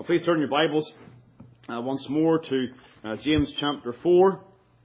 Please turn your Bibles once more to James chapter 4.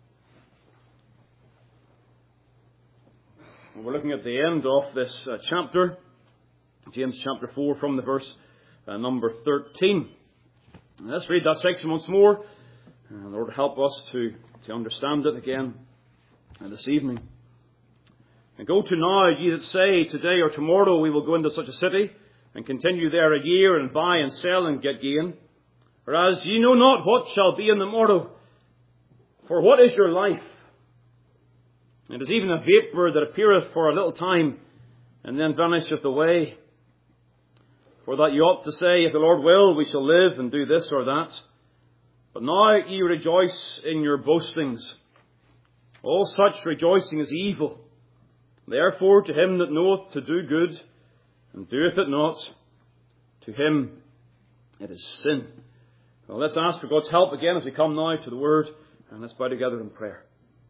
We're looking at the end of this chapter, James chapter 4, from the verse number 13. Let's read that section once more. Lord, help us to understand it again this evening. And go to now, ye that say, today or tomorrow we will go into such a city, and continue there a year, and buy and sell and get gain. Whereas ye know not what shall be in the morrow. For what is your life? It is even a vapour that appeareth for a little time, and then vanisheth away. For that ye ought to say, if the Lord will, we shall live and do this or that. But now ye rejoice in your boastings. All such rejoicing is evil. Therefore to him that knoweth to do good, and doeth it not, to him it is sin. Well, let's ask for God's help again as we come now to the Word, and let's bow together in prayer.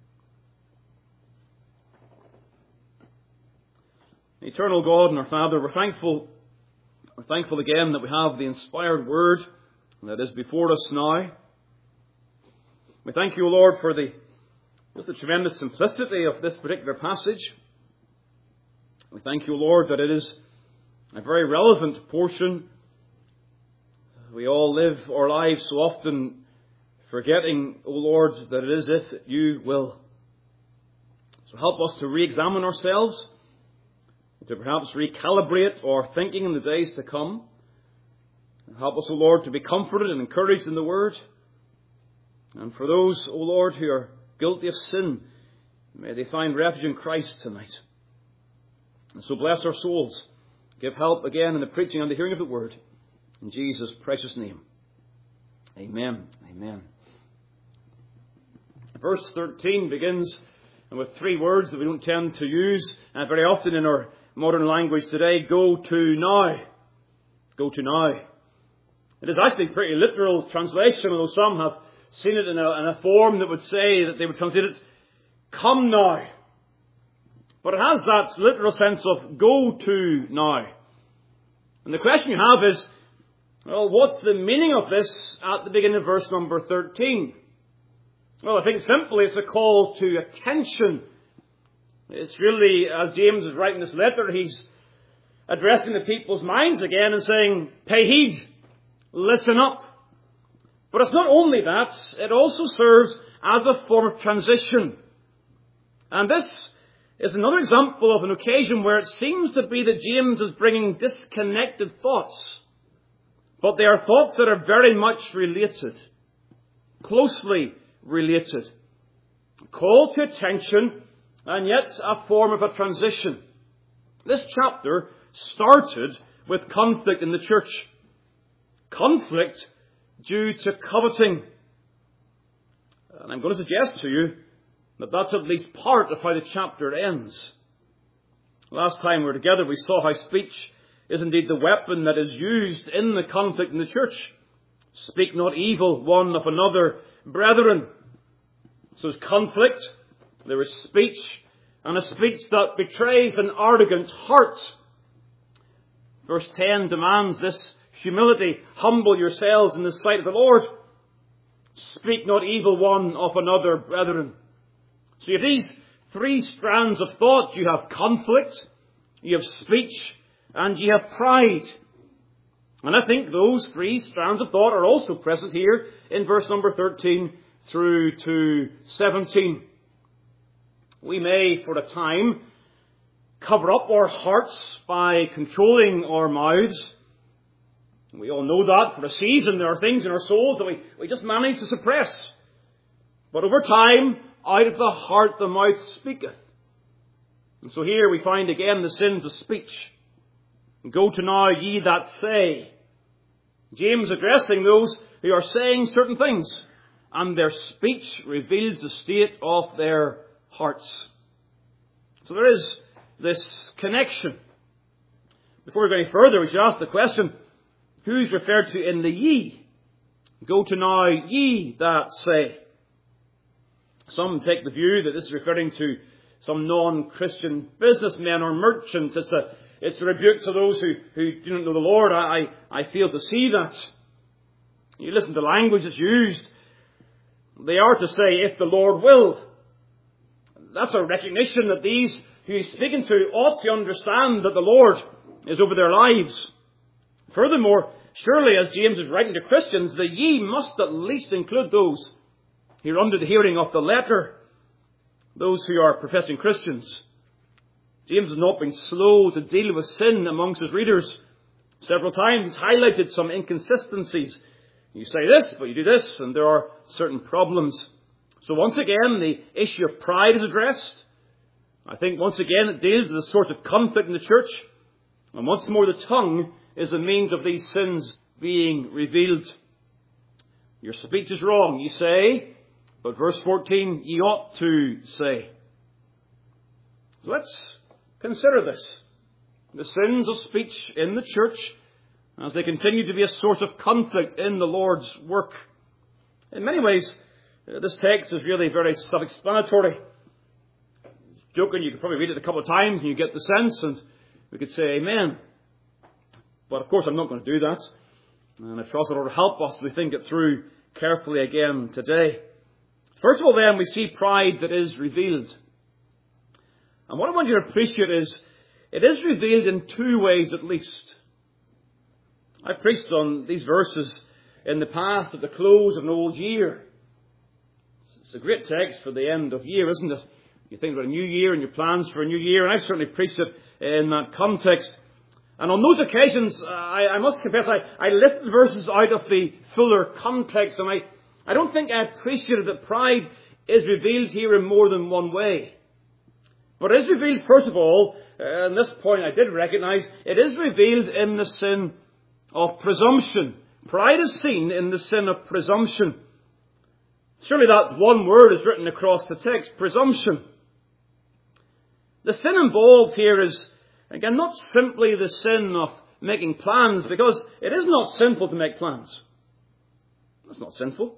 Eternal God and our Father, we're thankful again that we have the inspired Word that is before us now. We thank you, Lord, for the tremendous simplicity of this particular passage. We thank you, Lord, that it is a very relevant portion. We all live our lives so often forgetting, O Lord, that it is if you will. So help us to re-examine ourselves, to perhaps recalibrate our thinking in the days to come. And help us, O Lord, to be comforted and encouraged in the Word. And for those, O Lord, who are guilty of sin, may they find refuge in Christ tonight. And so bless our souls. Give help again in the preaching and the hearing of the Word. In Jesus' precious name. Amen. Amen. Verse 13 begins with three words that we don't tend to use very often in our modern language today. Go to now. Go to now. It is actually a pretty literal translation, although some have seen it in a form that would say that they would translate it, come now. But it has that literal sense of go to now. And the question you have is, well, what's the meaning of this at the beginning of verse number 13? Well, I think simply it's a call to attention. It's really, as James is writing this letter, he's addressing the people's minds again and saying, pay heed, listen up. But it's not only that, it also serves as a form of transition. And this is another example of an occasion where it seems to be that James is bringing disconnected thoughts. But they are thoughts that are very much related, closely related. A call to attention, and yet a form of a transition. This chapter started with conflict in the church. Conflict due to coveting. And I'm going to suggest to you that that's at least part of how the chapter ends. Last time we were together, we saw how speech is indeed the weapon that is used in the conflict in the church. Speak not evil one of another, brethren. So there's conflict, there is speech, and a speech that betrays an arrogant heart. Verse 10 demands this humility. Humble yourselves in the sight of the Lord. Speak not evil one of another, brethren. So you have these three strands of thought. You have conflict, you have speech, and you have pride. And I think those three strands of thought are also present here in verse number 13 through to 17. We may, for a time, cover up our hearts by controlling our mouths. We all know that for a season there are things in our souls that we just manage to suppress. But over time, out of the heart the mouth speaketh. And so here we find again the sins of speech. Go to now ye that say. James addressing those who are saying certain things, and their speech reveals the state of their hearts. So there is this connection. Before we go any further, we should ask the question, who's referred to in the ye? Go to now ye that say. Some take the view that this is referring to some non-Christian businessmen or merchants. It's a rebuke to those who do not know the Lord. I fail to see that. You listen to language that's used. They are to say, if the Lord will. That's a recognition that these who he's speaking to ought to understand that the Lord is over their lives. Furthermore, surely as James is writing to Christians, the ye must at least include those who are under the hearing of the letter, those who are professing Christians. James has not been slow to deal with sin amongst his readers. Several times he's highlighted some inconsistencies. You say this, but you do this, and there are certain problems. So once again, the issue of pride is addressed. I think once again it deals with a sort of conflict in the church. And once more, the tongue is a means of these sins being revealed. Your speech is wrong, you say, but verse 14, ye ought to say. So let's consider this. The sins of speech in the church, as they continue to be a source of conflict in the Lord's work. In many ways, this text is really very self-explanatory. Joking, you could probably read it a couple of times and you get the sense, and we could say amen. But of course I'm not going to do that. And I trust the Lord will help us as we think it through carefully again today. First of all then, we see pride that is revealed. And what I want you to appreciate is, it is revealed in two ways at least. I preached on these verses in the past at the close of an old year. It's a great text for the end of year, isn't it? You think about a new year and your plans for a new year, and I've certainly preached it in that context. And on those occasions, I must confess, I lifted the verses out of the fuller context, and I don't think I appreciated that pride is revealed here in more than one way. But it is revealed, first of all, and this point I did recognize, it is revealed in the sin of presumption. Pride is seen in the sin of presumption. Surely that one word is written across the text, presumption. The sin involved here is, again, not simply the sin of making plans, because it is not sinful to make plans. That's not sinful.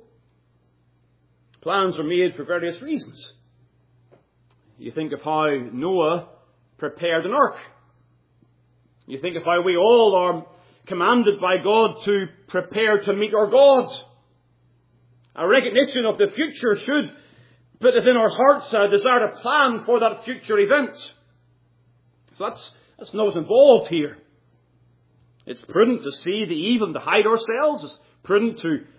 Plans are made for various reasons. You think of how Noah prepared an ark. You think of how we all are commanded by God to prepare to meet our God. A recognition of the future should put within our hearts a desire to plan for that future event. So that's not what's involved here. It's prudent to see the evil and to hide ourselves. It's prudent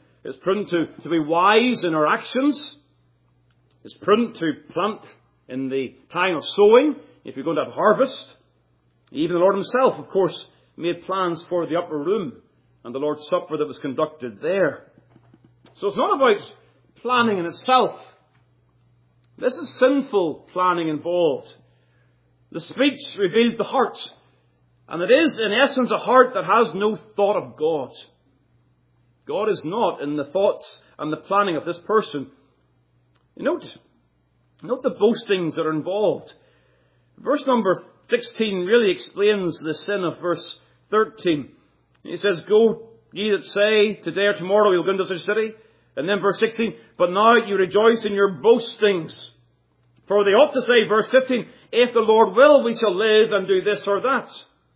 to be wise in our actions. It's prudent to plant in the time of sowing if you're going to have harvest. Even the Lord himself, of course, made plans for the upper room and the Lord's Supper that was conducted there. So it's not about planning in itself. This is sinful planning involved. The speech reveals the heart. And it is, in essence, a heart that has no thought of God. God is not in the thoughts and the planning of this person. Note the boastings that are involved. Verse number 16 really explains the sin of verse 13. He says, go ye that say, today or tomorrow we will go into such a city. And then verse 16, but now you rejoice in your boastings. For they ought to say, verse 15, if the Lord will, we shall live and do this or that.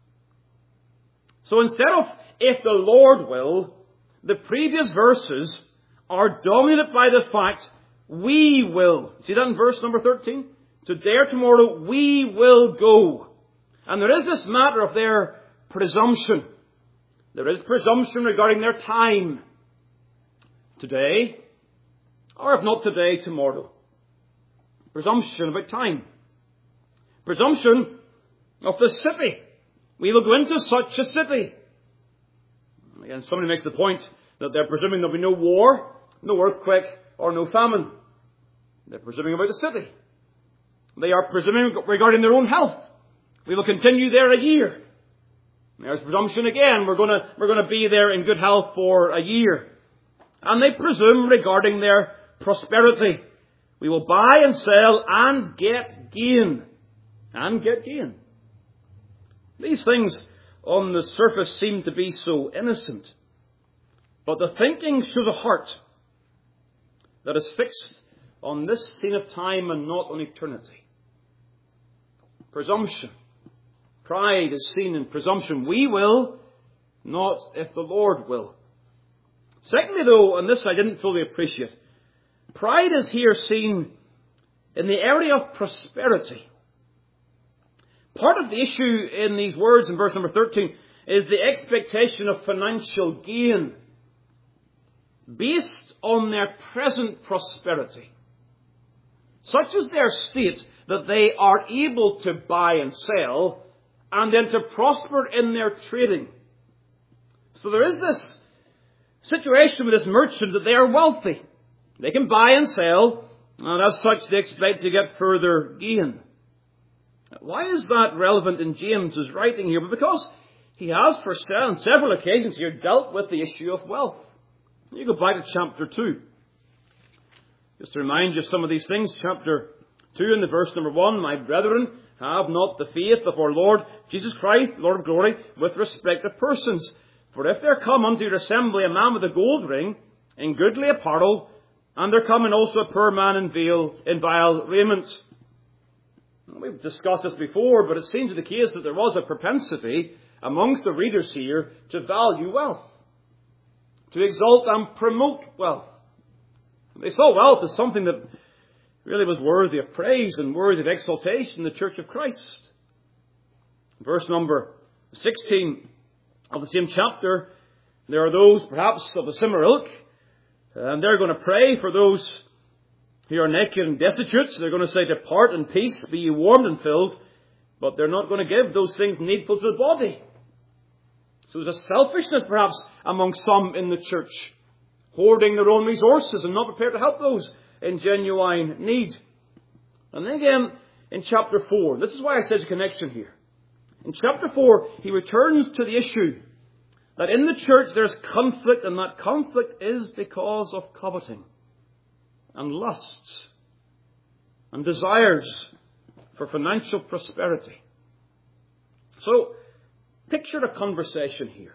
So instead of, if the Lord will, the previous verses are dominated by the fact, we will. See that in verse number 13? Today or tomorrow, we will go. And there is this matter of their presumption. There is presumption regarding their time. Today, or if not today, tomorrow. Presumption about time. Presumption of the city. We will go into such a city. Again, somebody makes the point that they're presuming there'll be no war, no earthquake, or no famine. They're presuming about the city. They are presuming regarding their own health. We will continue there a year. There's presumption again. We're going to be there in good health for a year. And they presume regarding their prosperity. We will buy and sell and get gain. And get gain. These things on the surface seem to be so innocent. But the thinking shows a heart that is fixed on this scene of time and not on eternity. Presumption. Pride is seen in presumption. We will, not if the Lord will. Secondly, though, and this I didn't fully appreciate, pride is here seen in the area of prosperity. Part of the issue in these words in verse number 13 is the expectation of financial gain based on their present prosperity. Such is their state that they are able to buy and sell and then to prosper in their trading. So there is this situation with this merchant that they are wealthy. They can buy and sell, and as such they expect to get further gain. Why is that relevant in James's writing here? But because he has on several occasions here dealt with the issue of wealth. You go back to chapter 2. Just to remind you of some of these things, chapter 2 in the verse number 1, my brethren, have not the faith of our Lord Jesus Christ, Lord of glory, with respect to persons. For if there come unto your assembly a man with a gold ring, in goodly apparel, and there come in also a poor man in vile raiment. We've discussed this before, but it seems to the case that there was a propensity amongst the readers here to value wealth, to exalt and promote wealth. They saw wealth as something that really was worthy of praise and worthy of exaltation in the Church of Christ. Verse number 16 of the same chapter, there are those perhaps of a similar ilk, and they're going to pray for those who are naked and destitute. So they're going to say, depart in peace, be ye warmed and filled, but they're not going to give those things needful to the body. So there's a selfishness perhaps among some in the church, hoarding their own resources and not prepared to help those in genuine need. And then again, in chapter 4, this is why I said a connection here. In chapter 4, he returns to the issue that in the church there's conflict, and that conflict is because of coveting and lusts and desires for financial prosperity. So, picture a conversation here.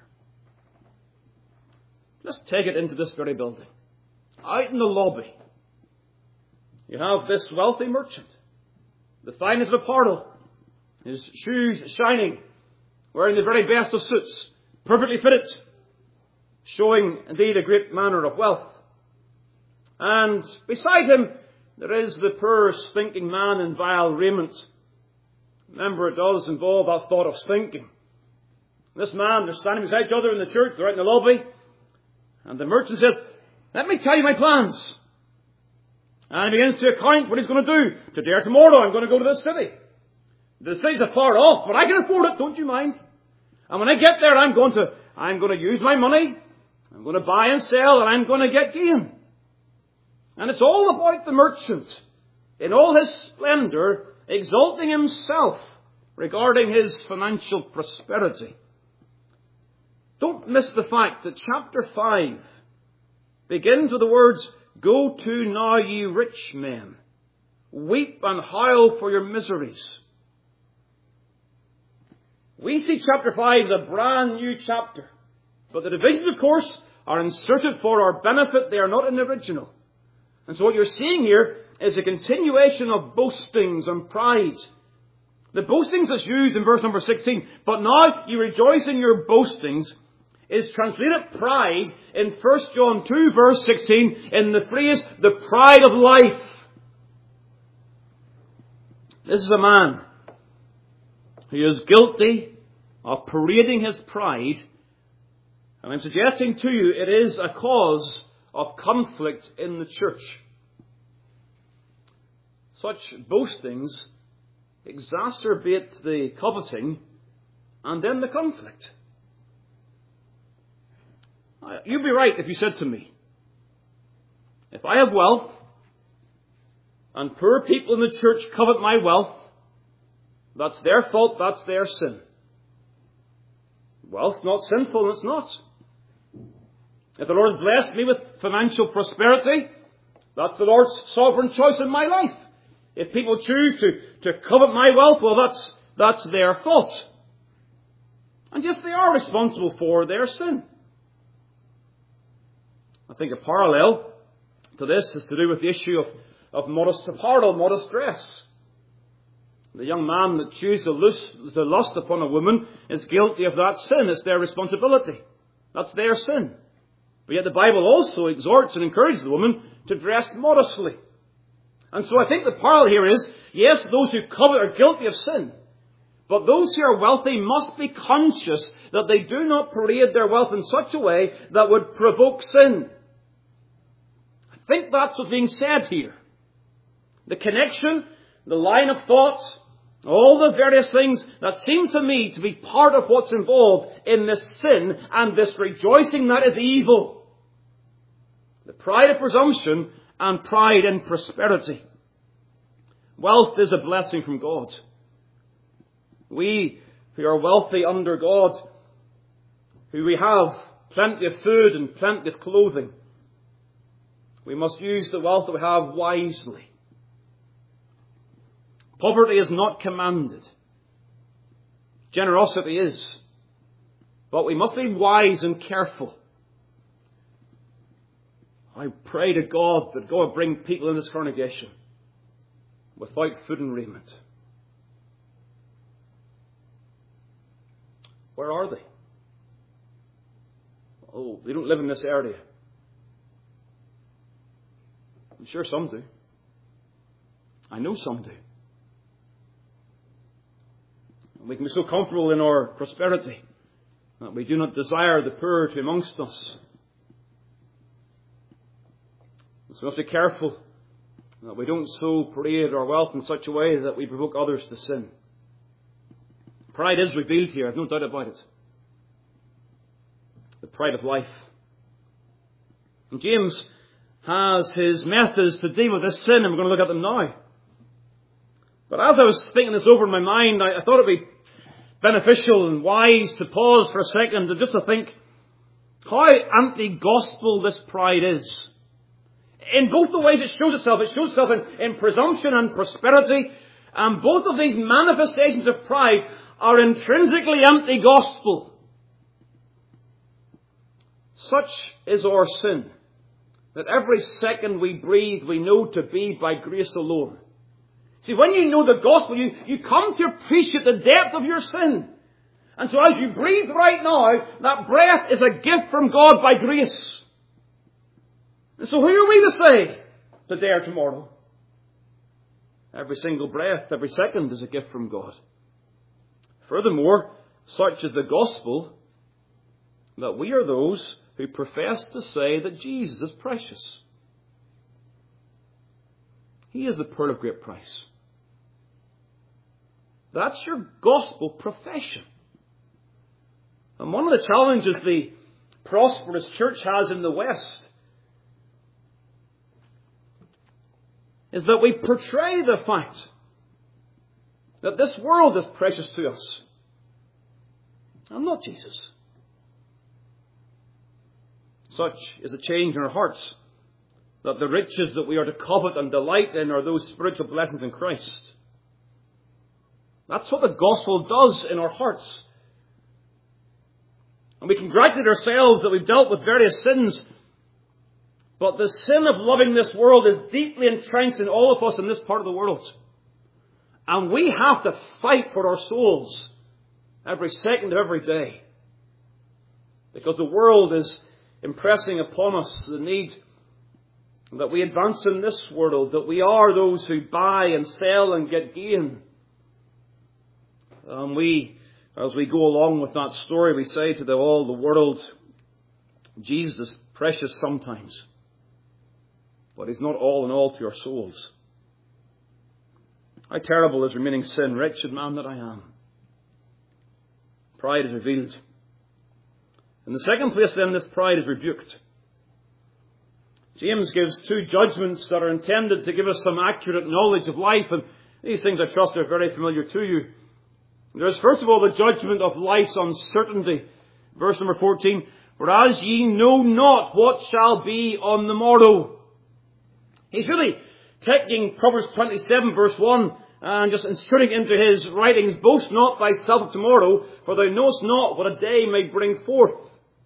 Let's take it into this very building. Out in the lobby, you have this wealthy merchant, the finest of apparel, his shoes shining, wearing the very best of suits, perfectly fitted, showing indeed a great manner of wealth. And beside him, there is the poor, stinking man in vile raiment. Remember, it does involve that thought of stinking. This man, they're standing beside each other in the church, they're out in the lobby, and the merchant says, let me tell you my plans. And he begins to account what he's going to do. Today or tomorrow, I'm going to go to this city. The city's afar off, but I can afford it, don't you mind? And when I get there, I'm going to use my money, I'm going to buy and sell, and I'm going to get gain. And it's all about the merchant, in all his splendor, exalting himself regarding his financial prosperity. Don't miss the fact that chapter 5 begins with the words, go to now ye rich men, weep and howl for your miseries. We see chapter 5 as a brand new chapter. But the divisions, of course, are inserted for our benefit. They are not in the original. And so what you're seeing here is a continuation of boastings and pride. The boastings that's used in verse number 16, but now you rejoice in your boastings, is translated pride in 1 John 2 verse 16 in the phrase, the pride of life. This is a man who is guilty of parading his pride, and I'm suggesting to you it is a cause of conflict in the church. Such boastings exacerbate the coveting and then the conflict. You'd be right if you said to me, if I have wealth and poor people in the church covet my wealth, that's their fault, that's their sin. Wealth's not sinful, it's not. If the Lord has blessed me with financial prosperity, that's the Lord's sovereign choice in my life. If people choose to covet my wealth, well, that's their fault. And yes, they are responsible for their sin. I think a parallel to this is to do with the issue of modest apparel, modest dress. The young man that chooses to lust upon a woman is guilty of that sin. It's their responsibility. That's their sin. But yet the Bible also exhorts and encourages the woman to dress modestly. And so I think the parallel here is, yes, those who covet are guilty of sin. But those who are wealthy must be conscious that they do not parade their wealth in such a way that would provoke sin. I think that's what's being said here. The connection, the line of thoughts, all the various things that seem to me to be part of what's involved in this sin and this rejoicing that is evil. The pride of presumption and pride in prosperity. Wealth is a blessing from God. We who are wealthy under God, who we have plenty of food and plenty of clothing, we must use the wealth that we have wisely. Poverty is not commanded. Generosity is. But we must be wise and careful. I pray to God that God will bring people in this congregation without food and raiment. Where are they? Oh, they don't live in this area. I'm sure some do. I know some do. And we can be so comfortable in our prosperity that we do not desire the poor to be amongst us. So we must be careful that we don't so parade our wealth in such a way that we provoke others to sin. Pride is revealed here, I've no doubt about it. The pride of life. And James has his methods to deal with this sin, and we're going to look at them now. But as I was thinking this over in my mind, I thought it would be beneficial and wise to pause for a second and just to think how anti-gospel this pride is. In both the ways it shows itself in presumption and prosperity, and both of these manifestations of pride are intrinsically anti-gospel. Such is our sin, that every second we breathe we know to be by grace alone. See, when you know the gospel, you come to appreciate the depth of your sin. And so as you breathe right now, that breath is a gift from God by grace. And so who are we to say today or tomorrow? Every single breath, every second is a gift from God. Furthermore, such is the gospel that we are those who profess to say that Jesus is precious. He is the pearl of great price. That's your gospel profession. And one of the challenges the prosperous church has in the West is that we portray the fact that this world is precious to us, and not Jesus. Such is a change in our hearts, that the riches that we are to covet and delight in are those spiritual blessings in Christ. That's what the gospel does in our hearts. And we congratulate ourselves that we've dealt with various sins, but the sin of loving this world is deeply entrenched in all of us in this part of the world. And we have to fight for our souls every second of every day. Because the world is impressing upon us the need that we advance in this world, that we are those who buy and sell and get gain. And we, as we go along with that story, we say to all the world, Jesus is precious sometimes, but He's not all in all to our souls. How terrible is remaining sin, wretched man that I am. Pride is revealed. In the second place then, this pride is rebuked. James gives two judgments that are intended to give us some accurate knowledge of life, and these things I trust are very familiar to you. There's first of all the judgment of life's uncertainty. Verse number 14, "Whereas ye know not what shall be on the morrow." He's really taking Proverbs 27 verse 1 and just inserting into his writings, "Boast not thyself of tomorrow, for thou knowest not what a day may bring forth."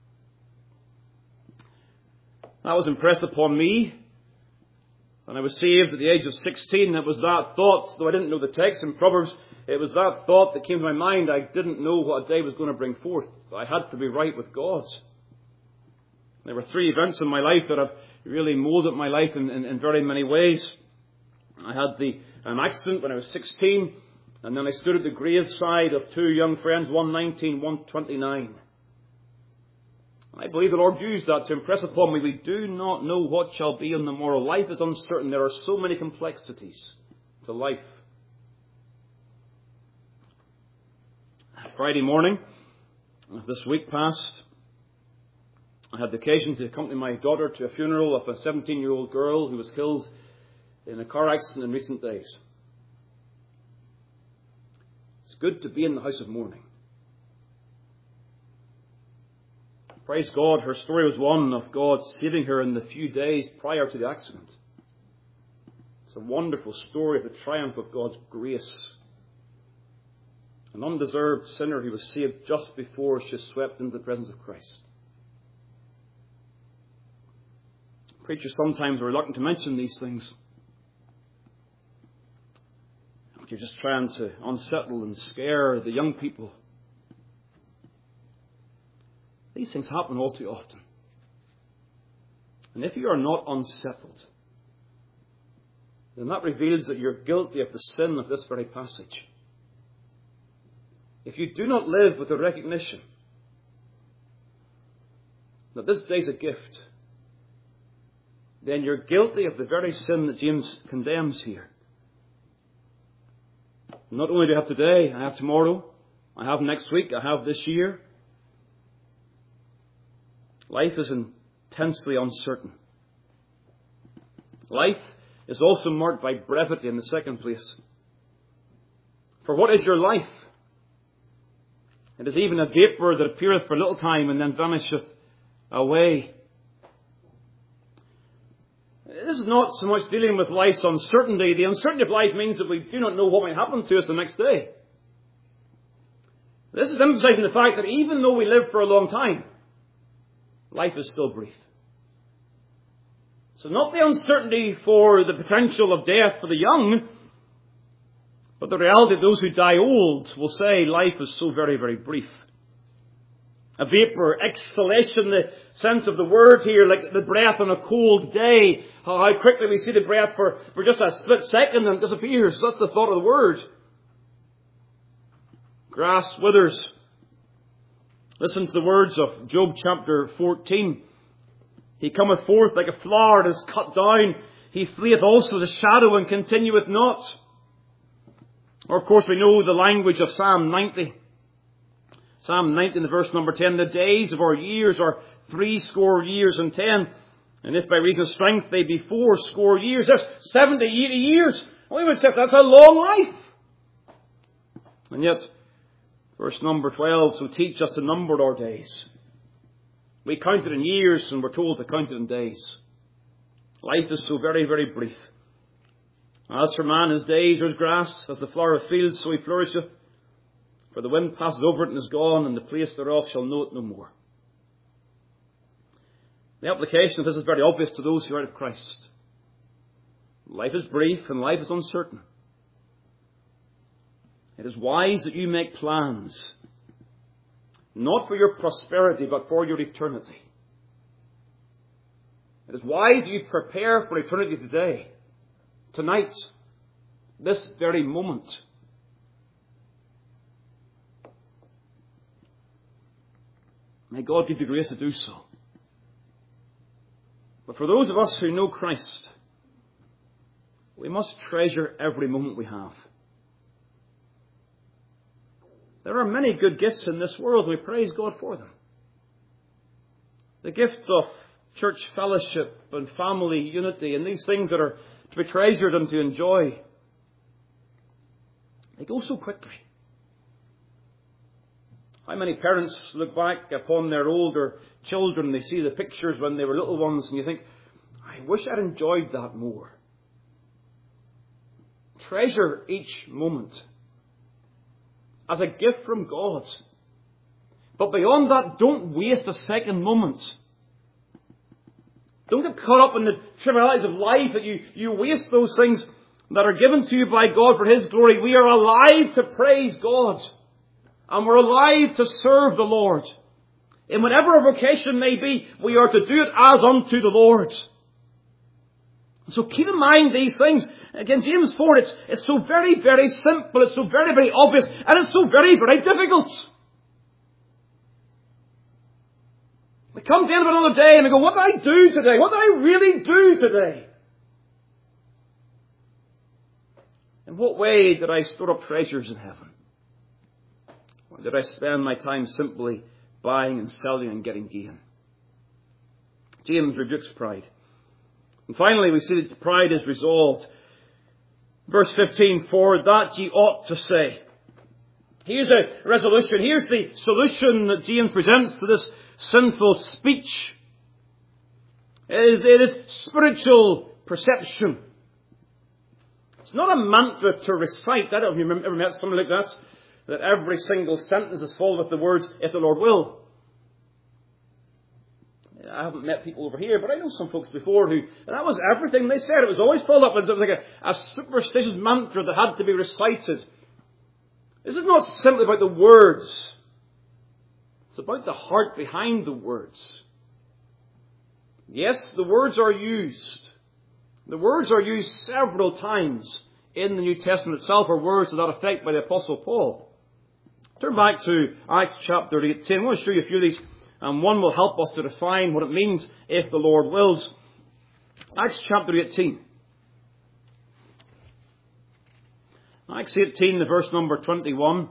That was impressed upon me when I was saved at the age of 16. It was that thought, though I didn't know the text in Proverbs, it was that thought that came to my mind. I didn't know what a day was going to bring forth. I had to be right with God. There were three events in my life that have really molded my life in very many ways. I had an accident when I was 16, and then I stood at the graveside of two young friends, one 19, one 29. I believe the Lord used that to impress upon me, we do not know what shall be on the morrow. Life is uncertain. There are so many complexities to life. Friday morning of this week past, I had the occasion to accompany my daughter to a funeral of a 17-year-old girl who was killed in a car accident in recent days. It's good to be in the house of mourning. Praise God, her story was one of God saving her in the few days prior to the accident. It's a wonderful story of the triumph of God's grace. An undeserved sinner who was saved just before she was swept into the presence of Christ. Preachers sometimes are reluctant to mention these things. You're just trying to unsettle and scare the young people. These things happen all too often. And if you are not unsettled, then that reveals that you're guilty of the sin of this very passage. If you do not live with the recognition that this day is a gift, then you're guilty of the very sin that James condemns here. Not only do I have today, I have tomorrow, I have next week, I have this year. Life is intensely uncertain. Life is also marked by brevity in the second place. For what is your life? It is even a vapour that appeareth for a little time and then vanisheth away. This is not so much dealing with life's uncertainty. The uncertainty of life means that we do not know what might happen to us the next day. This is emphasizing the fact that even though we live for a long time, life is still brief. So not the uncertainty for the potential of death for the young, but the reality of those who die old will say life is so very, very brief. A vapour, exhalation, the sense of the word here, like the breath on a cold day. How quickly we see the breath for just a split second and it disappears. That's the thought of the word. Grass withers. Listen to the words of Job chapter 14. He cometh forth like a flower that is cut down. He fleeth also the shadow and continueth not. Or of course we know the language of Psalm 90. Psalm 90 in the verse number 10. The days of our years are 60 years and 10. And if by reason of strength they be 80 years. There's 70, 80 years. We would say that's a long life. And yet, verse number 12, so teach us to number our days. We count it in years and we're told to count it in days. Life is so very, very brief. As for man, his days are as grass, as the flower of fields, so he flourisheth. For the wind passes over it and is gone, and the place thereof shall know it no more. The application of this is very obvious to those who are out of Christ. Life is brief and life is uncertain. It is wise that you make plans, not for your prosperity, but for your eternity. It is wise that you prepare for eternity today, tonight, this very moment. May God give you grace to do so. But for those of us who know Christ, we must treasure every moment we have. There are many good gifts in this world, and we praise God for them. The gift of church fellowship and family unity and these things that are to be treasured and to enjoy, they go so quickly. How many parents look back upon their older children, they see the pictures when they were little ones, and you think, I wish I'd enjoyed that more. Treasure each moment as a gift from God. But beyond that, don't waste a second moment. Don't get caught up in the trivialities of life that you waste those things that are given to you by God for His glory. We are alive to praise God. And we're alive to serve the Lord. In whatever our vocation may be, we are to do it as unto the Lord. So keep in mind these things. Again, James 4, it's so very, very simple. It's so very, very obvious. And it's so very, very difficult. We come to the end of another day and we go, what did I do today? What did I really do today? In what way did I store up treasures in heaven? Or did I spend my time simply buying and selling and getting gain? James rebukes pride. And finally, we see that pride is resolved. Verse 15, for that ye ought to say. Here's a resolution. Here's the solution that James presents to this sinful speech. It is spiritual perception. It's not a mantra to recite. I don't know if you've ever met somebody like that every single sentence is full with the words, if the Lord will. I haven't met people over here, but I know some folks before and that was everything they said. It was always filled up with, it was like a superstitious mantra that had to be recited. This is not simply about the words. It's about the heart behind the words. Yes, the words are used. The words are used several times in the New Testament itself, or words to that effect by the Apostle Paul. Turn back to Acts chapter 18. I want to show you a few of these, and one will help us to define what it means if the Lord wills. Acts chapter 18. Acts 18, the verse number 21.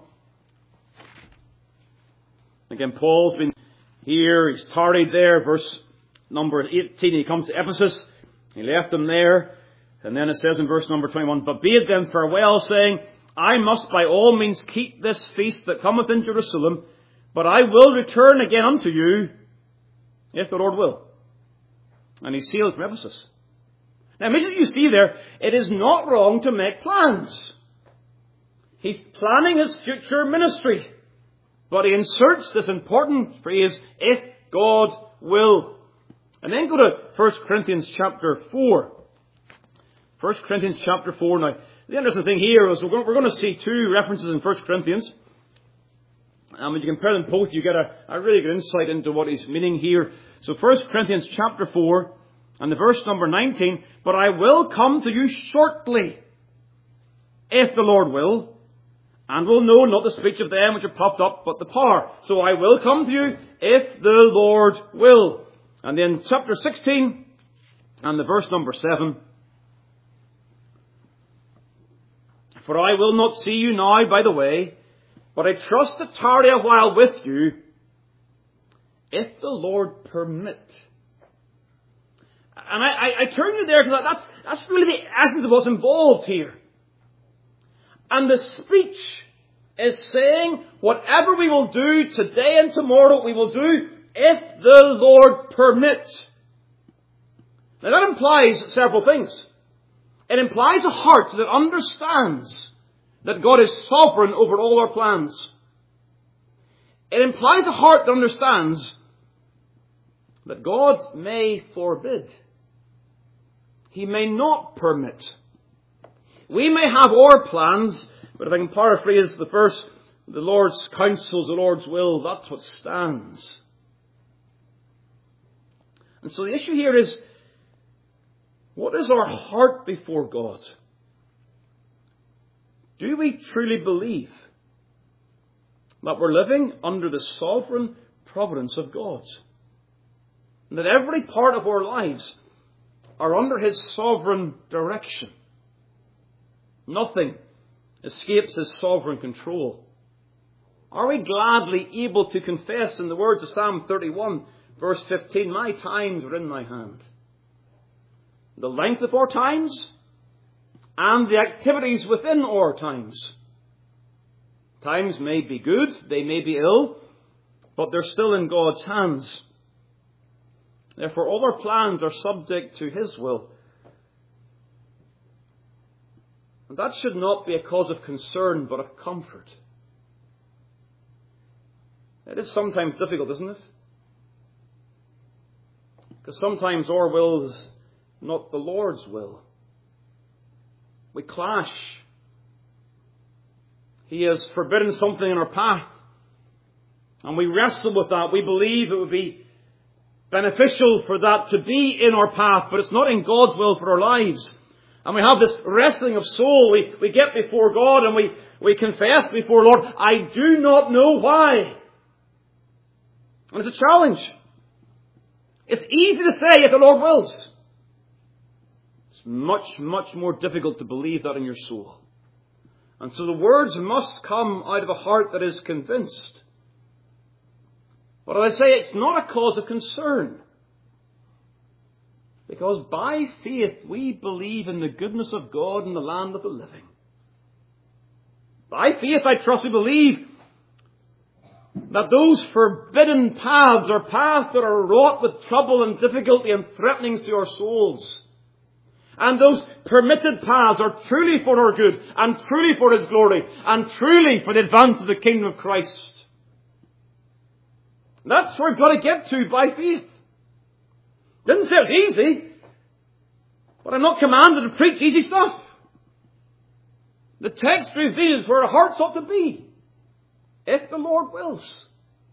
Again, Paul's been here, he's tarried there, verse number 18, he comes to Ephesus. He left them there. And then it says in verse number 21, but bade them farewell, saying, I must by all means keep this feast that cometh in Jerusalem, but I will return again unto you, if the Lord will. And he sailed from Ephesus. Now, immediately you see there, it is not wrong to make plans. He's planning his future ministry. But he inserts this important phrase, if God will. And then go to 1 Corinthians chapter 4. 1 Corinthians chapter 4. Now, the interesting thing here is we're going to see two references in 1 Corinthians. And when you compare them both, you get a really good insight into what he's meaning here. So 1 Corinthians chapter 4, and the verse number 19, but I will come to you shortly, if the Lord will, and will know not the speech of them which have puffed up, but the power. So I will come to you, if the Lord will. And then chapter 16, and the verse number 7. For I will not see you now by the way, but I trust to tarry a while with you, if the Lord permit. And I turn you there because that's really the essence of what's involved here. And the speech is saying, whatever we will do today and tomorrow, we will do if the Lord permits. Now that implies several things. It implies a heart that understands that God is sovereign over all our plans. It implies a heart that understands that God may forbid. He may not permit. We may have our plans, but if I can paraphrase the verse, the Lord's counsels, the Lord's will, that's what stands. And so the issue here is, what is our heart before God? Do we truly believe that we're living under the sovereign providence of God? And that every part of our lives are under His sovereign direction? Nothing escapes His sovereign control. Are we gladly able to confess in the words of Psalm 31, verse 15, my times are in thy hand? The length of our times and the activities within our times. Times may be good, they may be ill, but they're still in God's hands. Therefore, all our plans are subject to His will. And that should not be a cause of concern, but of comfort. It is sometimes difficult, isn't it? Because sometimes our will is not the Lord's will. We clash. He has forbidden something in our path, And we wrestle with that. We believe it would be beneficial for that to be in our path, but it's not in God's will for our lives. And we have this wrestling of soul. We get before God and we confess before Lord, I do not know why. And it's a challenge. It's easy to say if the Lord wills. It's much, much more difficult to believe that in your soul. And so the words must come out of a heart that is convinced. But as I say, it's not a cause of concern. Because by faith we believe in the goodness of God in the land of the living. By faith, I trust, we believe that those forbidden paths are paths that are wrought with trouble and difficulty and threatenings to our souls. And those permitted paths are truly for our good and truly for His glory and truly for the advance of the kingdom of Christ. That's where we've got to get to by faith. Didn't say it's easy, but I'm not commanded to preach easy stuff. The text reveals where our hearts ought to be, if the Lord wills.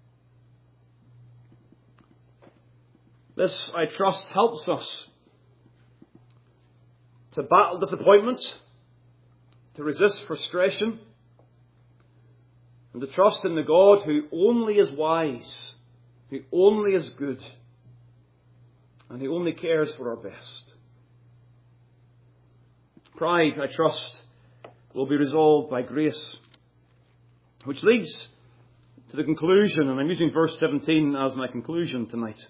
This, I trust, helps us to battle disappointment, to resist frustration, and to trust in the God who only is wise, who only is good, and who only cares for our best. Pride, I trust, will be resolved by grace. Which leads to the conclusion, and I'm using verse 17 as my conclusion tonight.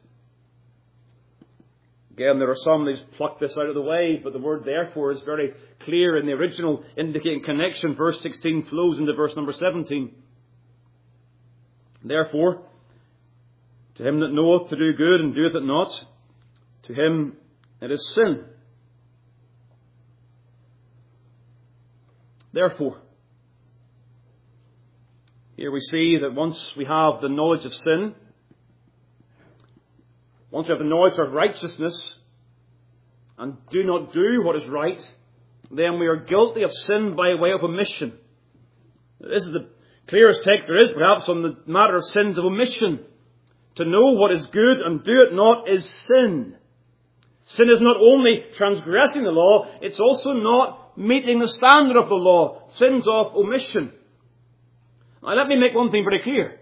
Again, there are some who've plucked this out of the way, but the word therefore is very clear in the original, indicating connection. Verse 16 flows into verse number 17. Therefore, to him that knoweth to do good and doeth it not, to him it is sin. Therefore, here we see that once we have the knowledge of sin, once we have the knowledge of righteousness, and do not do what is right, then we are guilty of sin by way of omission. This is the clearest text there is, perhaps, on the matter of sins of omission. To know what is good and do it not is sin. Sin is not only transgressing the law, it's also not meeting the standard of the law. Sins of omission. Now let me make one thing very clear.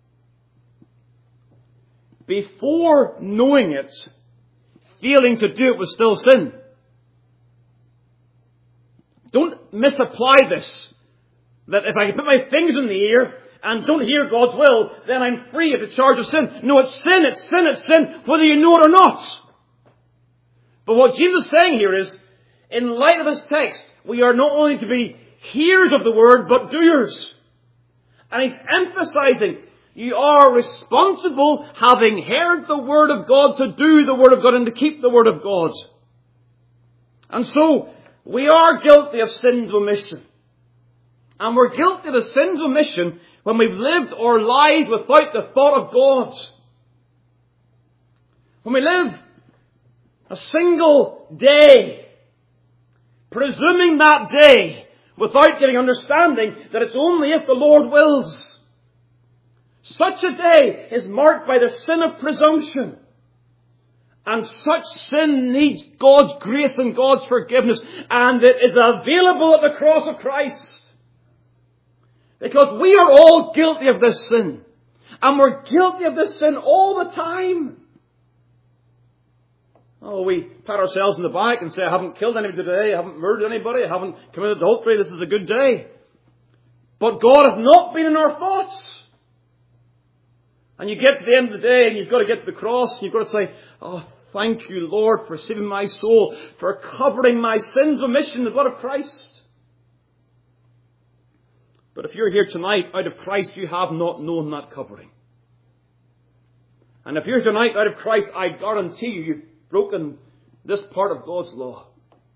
Before knowing it, failing to do it was still sin. Don't misapply this. That if I can put my fingers in the ear and don't hear God's will, then I'm free of the charge of sin. No, it's sin, it's sin, it's sin, whether you know it or not. But what Jesus is saying here is, in light of this text, we are not only to be hearers of the word, but doers. And he's emphasizing, you are responsible, having heard the word of God, to do the word of God and to keep the word of God. And so, we are guilty of sins of omission. And we're guilty of the sins of omission when we've lived our lives without the thought of God. When we live a single day, presuming that day, without getting understanding that it's only if the Lord wills. Such a day is marked by the sin of presumption. And such sin needs God's grace and God's forgiveness. And it is available at the cross of Christ. Because we are all guilty of this sin. And we're guilty of this sin all the time. Oh, we pat ourselves in the back and say, I haven't killed anybody today, I haven't murdered anybody, I haven't committed adultery, this is a good day. But God has not been in our thoughts. And you get to the end of the day and you've got to get to the cross and you've got to say, oh, thank you, Lord, for saving my soul, for covering my sins of omission in the blood of Christ. But if you're here tonight out of Christ, you have not known that covering. And if you're tonight out of Christ, I guarantee you, you've broken this part of God's law.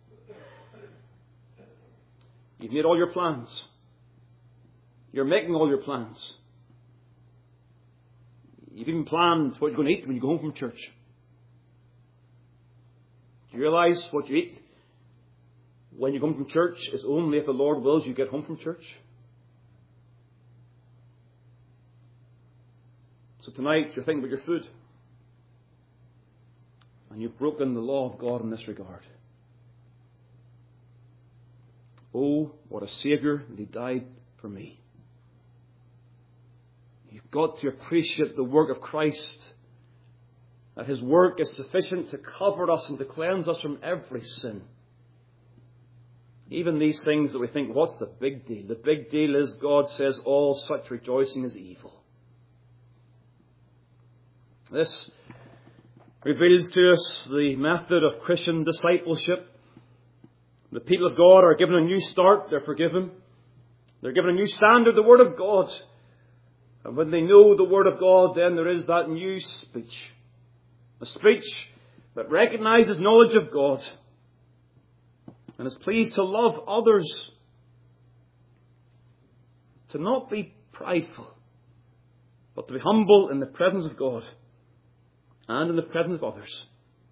You've made all your plans. You're making all your plans. You've even planned what you're going to eat when you go home from church. Do you realize what you eat when you come from church is only if the Lord wills you get home from church? So tonight you're thinking about your food. And you've broken the law of God in this regard. Oh, what a Saviour that He died for me. You've got to appreciate the work of Christ. That His work is sufficient to cover us and to cleanse us from every sin. Even these things that we think, what's the big deal? The big deal is God says all such rejoicing is evil. This reveals to us the method of Christian discipleship. The people of God are given a new start. They're forgiven. They're given a new standard, the Word of God. And when they know the Word of God, then there is that new speech. A speech that recognizes knowledge of God and is pleased to love others. To not be prideful, but to be humble in the presence of God and in the presence of others.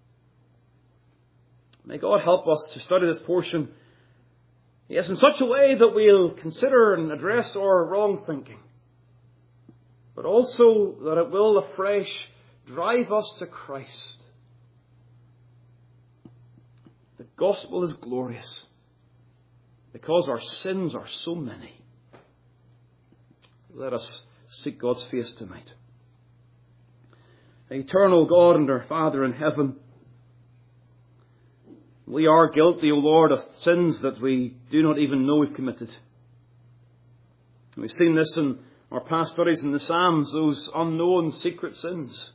May God help us to study this portion, yes, in such a way that we'll consider and address our wrong thinking, but also that it will afresh drive us to Christ. The gospel is glorious because our sins are so many. Let us seek God's face tonight. Eternal God and our Father in heaven, we are guilty, O Lord, of sins that we do not even know we've committed. We've seen this in our past studies in the Psalms, those unknown secret sins.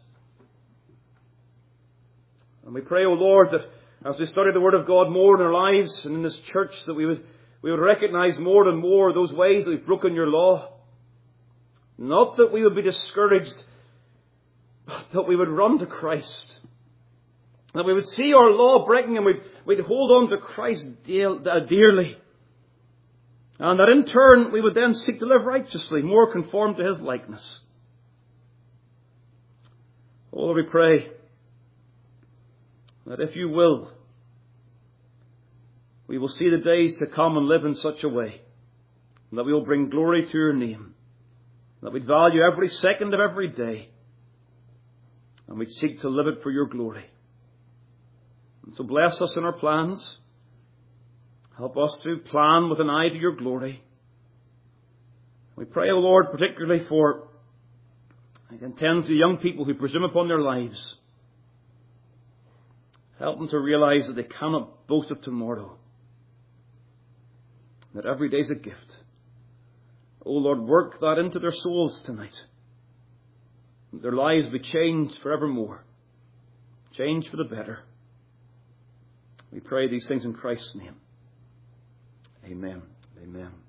And we pray, O Lord, that as we study the Word of God more in our lives and in this church, that we would recognize more and more those ways that we've broken your law. Not that we would be discouraged, but that we would run to Christ. That we would see our law breaking and we'd hold on to Christ dearly. And that in turn we would then seek to live righteously, more conformed to His likeness. Oh, Lord, we pray that if you will, we will see the days to come and live in such a way that we will bring glory to your name. That we'd value every second of every day. And we'd seek to live it for your glory. And so bless us in our plans. Help us to plan with an eye to your glory. We pray, O Lord, particularly for, I contend, the young people who presume upon their lives. Help them to realize that they cannot boast of tomorrow. That every day is a gift. O Lord, work that into their souls tonight. That their lives be changed forevermore. Changed for the better. We pray these things in Christ's name. Amen. Amen.